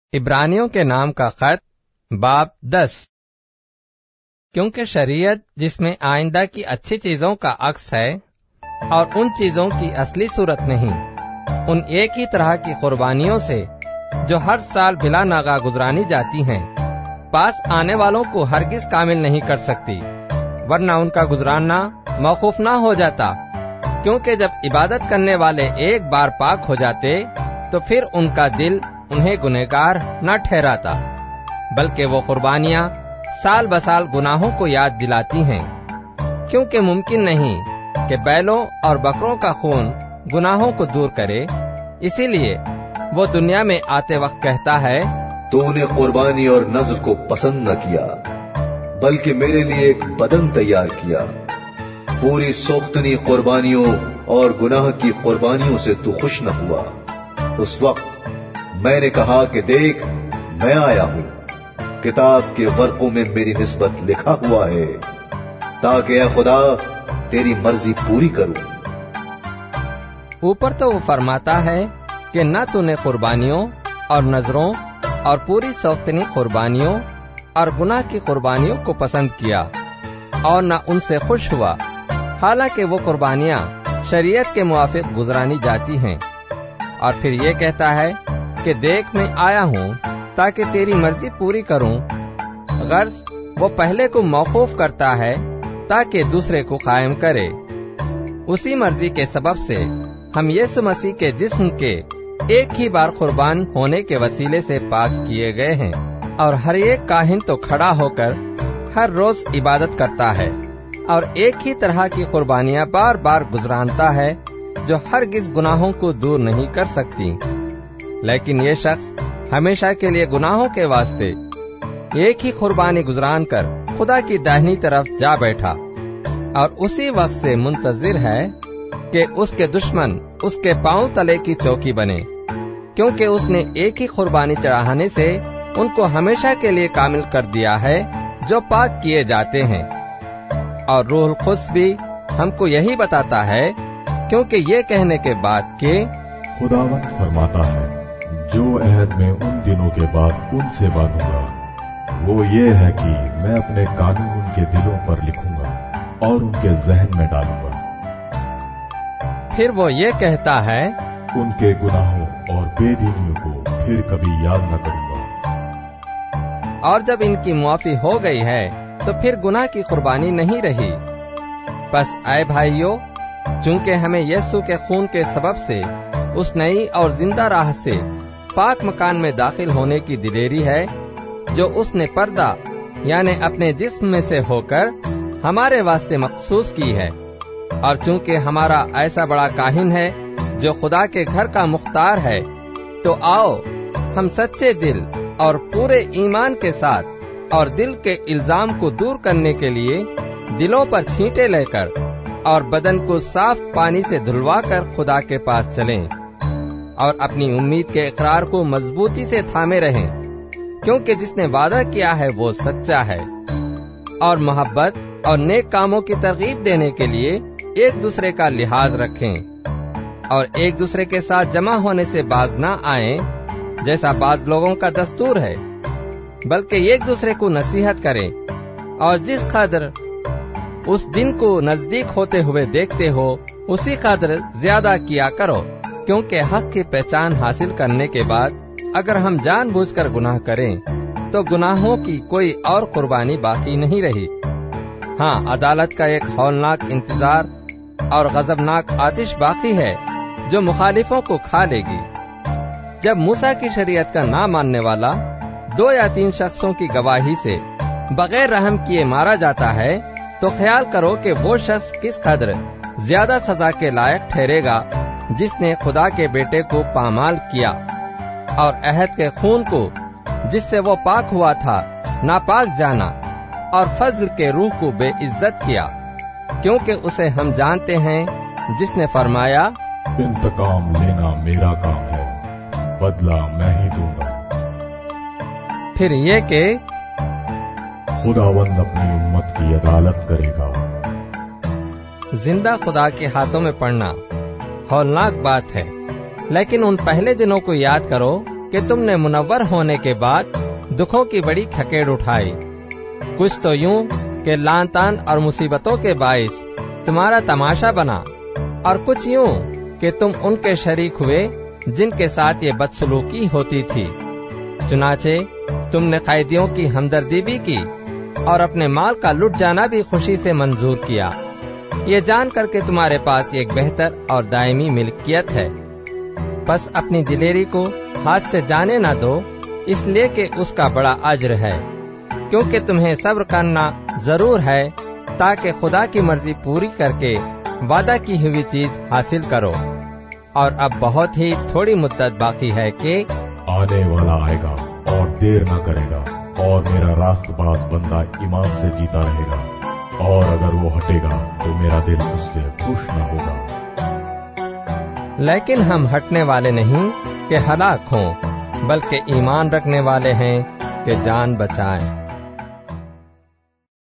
عبرانیوں کے نام کا خط باب 10۔ کیونکہ شریعت جس میں آئندہ کی اچھی چیزوں کا عکس ہے اور ان چیزوں کی اصلی صورت نہیں، ان ایک ہی طرح کی قربانیوں سے جو ہر سال بلا ناغہ گزرانی جاتی ہیں، پاس آنے والوں کو ہرگز کامل نہیں کر سکتی، ورنہ ان کا گزراننا موقوف نہ ہو جاتا۔ کیونکہ جب عبادت کرنے والے ایک بار پاک ہو جاتے تو پھر ان کا دل انہیں گنہگار نہ ٹھہراتا، بلکہ وہ قربانیاں سال بسال گناہوں کو یاد دلاتی ہیں۔ کیونکہ ممکن نہیں کہ بیلوں اور بکروں کا خون گناہوں کو دور کرے، اسی لیے وہ دنیا میں آتے وقت کہتا ہے، تو نے قربانی اور نذر کو پسند نہ کیا، بلکہ میرے لیے ایک بدن تیار کیا۔ پوری سوختنی قربانیوں اور گناہ کی قربانیوں سے تو خوش نہ ہوا۔ اس وقت میں نے کہا کہ دیکھ، میں آیا ہوں، کتاب کے ورقوں میں میری نسبت لکھا ہوا ہے، تاکہ اے خدا تیری مرضی پوری کروں۔ اوپر تو وہ فرماتا ہے کہ نہ تو نے قربانیوں اور نذروں اور پوری سوختنی قربانیوں اور گناہ کی قربانیوں کو پسند کیا اور نہ ان سے خوش ہوا، حالانکہ وہ قربانیاں شریعت کے موافق گزرانی جاتی ہیں۔ اور پھر یہ کہتا ہے کہ دیکھ، میں آیا ہوں تاکہ تیری مرضی پوری کروں۔ غرض وہ پہلے کو موقوف کرتا ہے تاکہ دوسرے کو قائم کرے۔ اسی مرضی کے سبب سے ہم یسوع مسیح کے جسم کے ایک ہی بار قربان ہونے کے وسیلے سے پاک کیے گئے ہیں، اور ہر ایک کاہن تو کھڑا ہو کر ہر روز عبادت کرتا ہے اور ایک ہی طرح کی قربانیاں بار بار گزرانتا ہے جو ہرگز گناہوں کو دور نہیں کر سکتی۔ لیکن یہ شخص ہمیشہ کے لیے گناہوں کے واسطے ایک ہی قربانی گزران کر خدا کی داہنی طرف جا بیٹھا، اور اسی وقت سے منتظر ہے کہ اس کے دشمن اس کے پاؤں تلے کی چوکی بنے، کیونکہ اس نے ایک ہی قربانی چڑھانے سے ان کو ہمیشہ کے لیے کامل کر دیا ہے جو پاک کیے جاتے ہیں۔ اور روح القدس بھی ہم کو یہی بتاتا ہے، کیونکہ یہ کہنے کے بعد کہ خداوند فرماتا ہے، جو عہد میں ان دنوں کے بعد ان سے باندھوں گا وہ یہ ہے کہ میں اپنے قانون ان کے دلوں پر لکھوں گا اور ان کے ذہن میں ڈالوں گا۔ پھر وہ یہ کہتا ہے، ان کے گناہوں اور بے دینیوں کو پھر کبھی یاد نہ کروں گا۔ اور جب ان کی معافی ہو گئی ہے تو پھر گناہ کی قربانی نہیں رہی۔ بس اے بھائیو، چونکہ ہمیں یسوع کے خون کے سبب سے اس نئی اور زندہ راہ سے پاک مکان میں داخل ہونے کی دلیری ہے جو اس نے پردہ یعنی اپنے جسم میں سے ہو کر ہمارے واسطے مخصوص کی ہے، اور چونکہ ہمارا ایسا بڑا کاہن ہے جو خدا کے گھر کا مختار ہے، تو آؤ ہم سچے دل اور پورے ایمان کے ساتھ اور دل کے الزام کو دور کرنے کے لیے دلوں پر چھینٹے لے کر اور بدن کو صاف پانی سے دھلوا کر خدا کے پاس چلیں، اور اپنی امید کے اقرار کو مضبوطی سے تھامے رہیں، کیونکہ جس نے وعدہ کیا ہے وہ سچا ہے۔ اور محبت اور نیک کاموں کی ترغیب دینے کے لیے ایک دوسرے کا لحاظ رکھیں، اور ایک دوسرے کے ساتھ جمع ہونے سے باز نہ آئیں جیسا بعض لوگوں کا دستور ہے، بلکہ ایک دوسرے کو نصیحت کریں، اور جس قدر اس دن کو نزدیک ہوتے ہوئے دیکھتے ہو اسی قدر زیادہ کیا کرو، کیونکہ حق کی پہچان حاصل کرنے کے بعد اگر ہم جان بوجھ کر گناہ کریں تو گناہوں کی کوئی اور قربانی باقی نہیں رہی۔ ہاں، عدالت کا ایک ہولناک انتظار اور غضبناک آتش باقی ہے جو مخالفوں کو کھا لے گی۔ جب موسیٰ کی شریعت کا نہ ماننے والا 2 یا 3 شخصوں کی گواہی سے بغیر رحم کیے مارا جاتا ہے، تو خیال کرو کہ وہ شخص کس قدر زیادہ سزا کے لائق ٹھہرے گا جس نے خدا کے بیٹے کو پامال کیا اور عہد کے خون کو جس سے وہ پاک ہوا تھا ناپاک جانا، اور فضل کے روح کو بے عزت کیا، کیونکہ اسے ہم جانتے ہیں جس نے فرمایا، انتقام لینا میرا کام ہے، بدلہ میں ہی دوں گا۔ پھر یہ کہ خداوند اپنی امت کی عدالت کرے گا۔ زندہ خدا کے ہاتھوں میں پڑنا ہولناک بات ہے، لیکن ان پہلے دنوں کو یاد کرو کہ تم نے منور ہونے کے بعد دکھوں کی بڑی کھکیڑ اٹھائی، کچھ تو یوں کہ لان تان اور مصیبتوں کے باعث تمہارا تماشا بنا، اور کچھ یوں کہ تم ان کے شریک ہوئے جن کے ساتھ یہ بدسلوکی ہوتی تھی۔ چنانچہ تم نے قیدیوں کی ہمدردی بھی کی اور اپنے مال کا لٹ جانا بھی خوشی سے منظور کیا، یہ جان کر کہ تمہارے پاس ایک بہتر اور دائمی ملکیت ہے۔ بس اپنی دلیری کو ہاتھ سے جانے نہ دو، اس لیے کہ اس کا بڑا اجر ہے، کیونکہ تمہیں صبر کرنا ضرور ہے تاکہ خدا کی مرضی پوری کر کے وعدہ کی ہوئی چیز حاصل کرو۔ اور اب بہت ہی تھوڑی مدت باقی ہے کہ آنے والا آئے گا اور دیر نہ کرے گا، اور میرا راست باز بندہ ایمان سے جیتا رہے گا، اور اگر وہ ہٹے گا تو میرا دل اس سے خوش نہ ہوگا۔ لیکن ہم ہٹنے والے نہیں کہ ہلاک ہوں، بلکہ ایمان رکھنے والے ہیں کہ جان بچائیں۔